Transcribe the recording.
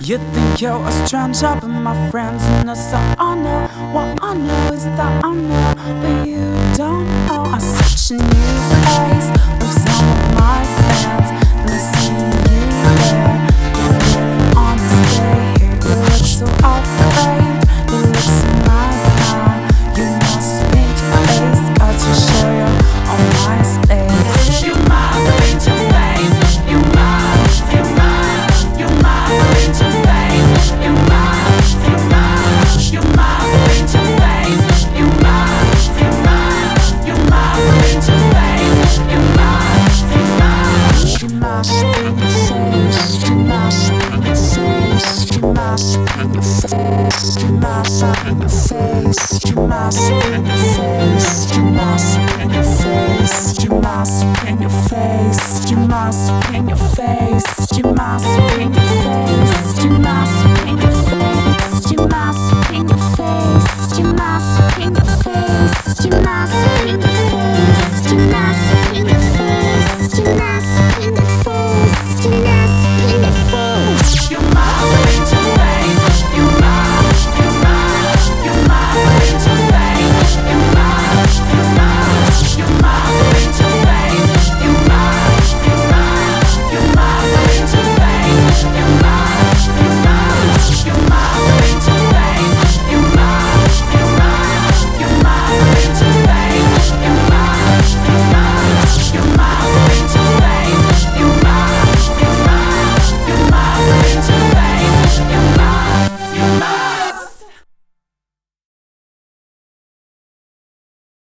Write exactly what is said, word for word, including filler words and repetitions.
You think you're a stranger, but my friends know so honor. What I know is that I know, but you don't know. I'm such a new face with some of my friends, and I see you there. You're really on the stay here. You look so afraid, you look so mad now. You must paint your face, cause you show your on my space. You must paint your face, you must, you must, you must paint your face. You must, you must, you must paint your face. You must, you must, you must paint your face. You must, you must, you must paint your face. You must paint your face. You must paint your face. You must paint your face. You must paint your face. You must paint your face. You must paint your face. You must paint your face. You